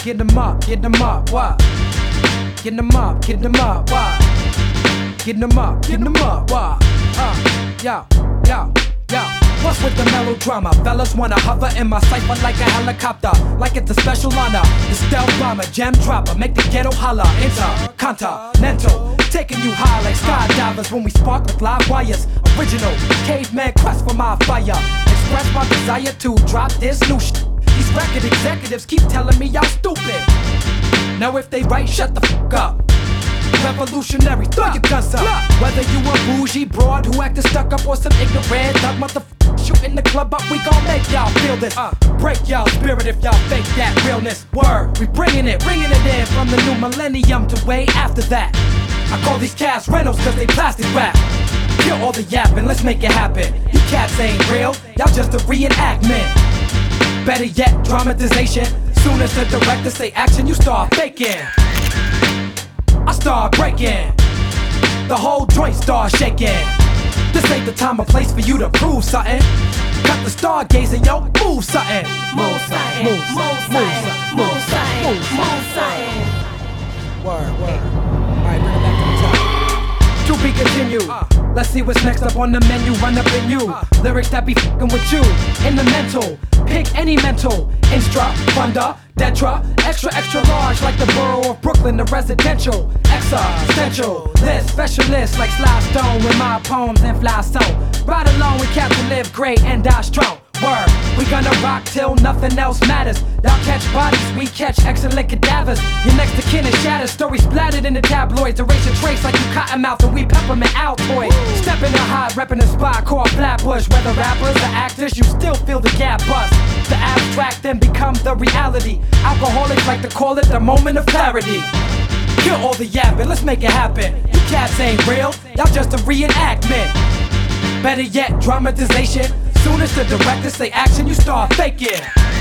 Get them up, what? Get them up, what? Get them up, what? Yo. What's with the melodrama? Fellas wanna hover in my cipher like a helicopter, like it's a special honor. The stealth bomber, jam dropper, make the ghetto holler. Intercontinental, taking you high like skydivers when we spark with live wires. Original caveman quest for my fire. Express my desire to drop this new shit. These record executives keep telling me y'all stupid. Now if they right, shut the fuck up. Revolutionary, throw your guns up. Whether you a bougie broad who acted stuck up or some ignorant thug motherfucker shooting the club up, we gon' make y'all feel this. Break y'all spirit if y'all fake that realness. Word, we bringing it in from the new millennium to way after that. I call these cats rentals cause they plastic wrap. Kill all the yapping, let's make it happen. You cats ain't real, y'all just a reenactment. Better yet, dramatization. Soon as the director say action, you start faking. I start breaking, the whole joint start shaking. This ain't the time or place for you to prove something. Cut the stargazing, yo, move something. Move something, move something, move something, move something. Word. Alright, bring it back to the top. To be continued. Let's see what's next up on the menu. Run up in you. Lyrics that be fucking with you. In the mental, pick any mental. Instra, funda, detra, extra large like the borough of Brooklyn, the residential. Existential, list, specialist like Sly Stone with my poems and fly stone. Ride along with Captain Live Great and die strong. Word, we gonna rock till nothing else matters. Y'all catch bodies, we catch excellent cadavers. Your next of kin is shattered, stories splattered in the tabloids. Erase your trace like you cottonmouth and we peppermint Altoid. Stepping the high, repping the spot called Flatbush. Whether rappers or actors, you still feel the gap bust. The abstract then becomes the reality. Alcoholics like to call it the moment of clarity. Kill all the yapping, let's make it happen. You cats ain't real, y'all just a reenactment. Better yet, dramatization. Soon as the director say action, you start faking.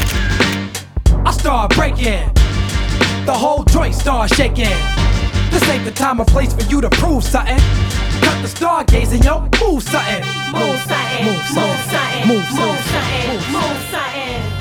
I start breaking, the whole joint start shaking. This ain't the time or place for you to prove something. Cut the stargazing, yo, move something. Move something, move something, move something, move something.